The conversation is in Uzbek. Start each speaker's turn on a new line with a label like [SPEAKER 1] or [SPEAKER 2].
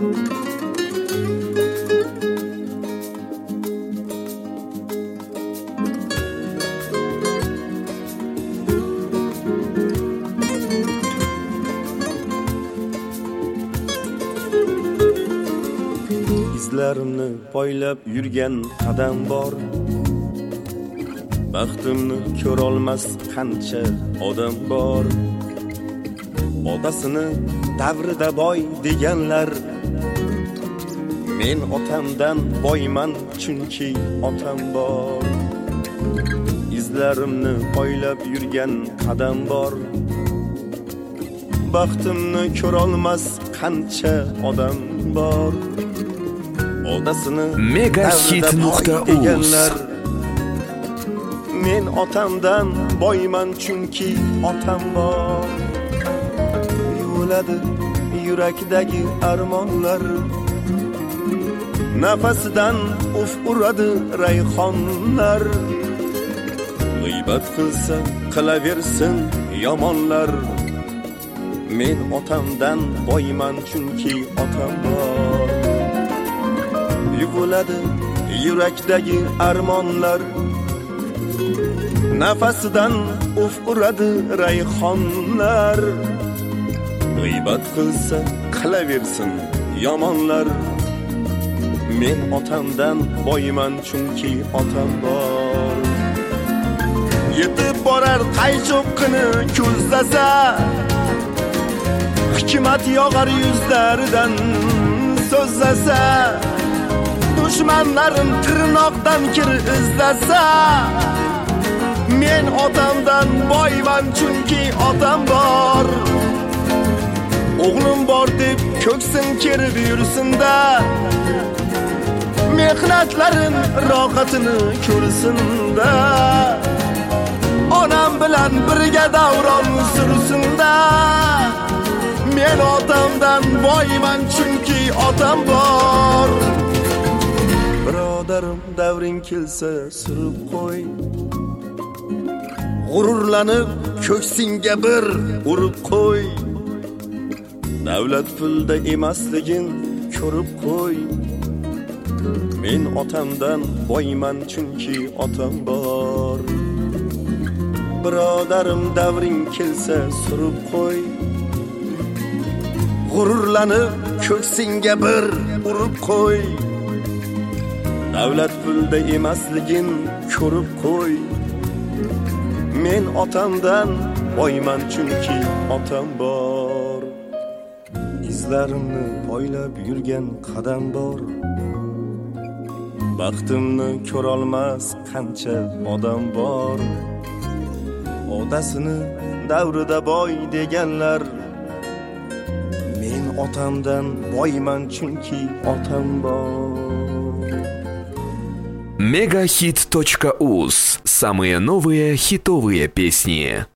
[SPEAKER 1] Izlarimni poylab yurgan qadam bor. Baxtimni ko'rolmas qancha odam bor. Otasini davrida boy deganlar. Men otamdan boyman chunki otam bor. Izlarimni poylab yurgan qadam bor. Baxtimni ko'rolmas qancha odam bor. Odasini
[SPEAKER 2] Megahit.uz.
[SPEAKER 1] Men otamdan boyman chunki otam bor. Yuviladi yurakdagi armonlar. Nafasidan uf uradi rayhonlar. G'iybat qilsa qilaversin yomonlar. Men otamdan boyman chunki otam bor. Yuviladi yurakdagi armonlar. Nafasidan uf uradi rayhonlar. G'iybat qilsa qilaversin yomonlar. Men otamdan boyman chunki otam bor. Yetib borar qaychoqqini ko'zlasa, hikmat yog'ar yuzlaridan so'zlasa, dushmanlarim tirnoqdan kir izlasa, men otamdan boyman chunki otam bor. O'g'lim bor deb ko'ksin kerib yursinda, mehnatlarim rohatini ko'rsinda, onam bilan birga davron sursinda, men otamdan boyman chunki otam bor. Birodarim davring kelsa surib qo'y, g'ururlanib ko'ksingga bir urib qo'y. Davlat pulda emasligin ko'rib qo'y. Men otamdan boyman chunki otam bor. Birodarim davring kelsa surib qo'y, g'ururlanib ko'ksingga bir urib qo'y. Davlat pulda emasligin ko'rib qo'y. Men otamdan boyman chunki otam bor. Izlarimni poylab yurgan qadam bor. Baxtimni ko'rolmas qancha odam bor. Otasini davrida boy deganlar. Men otamdan boyman chunki otam bor.
[SPEAKER 2] Megahit.uz. Самые новые хитовые песни.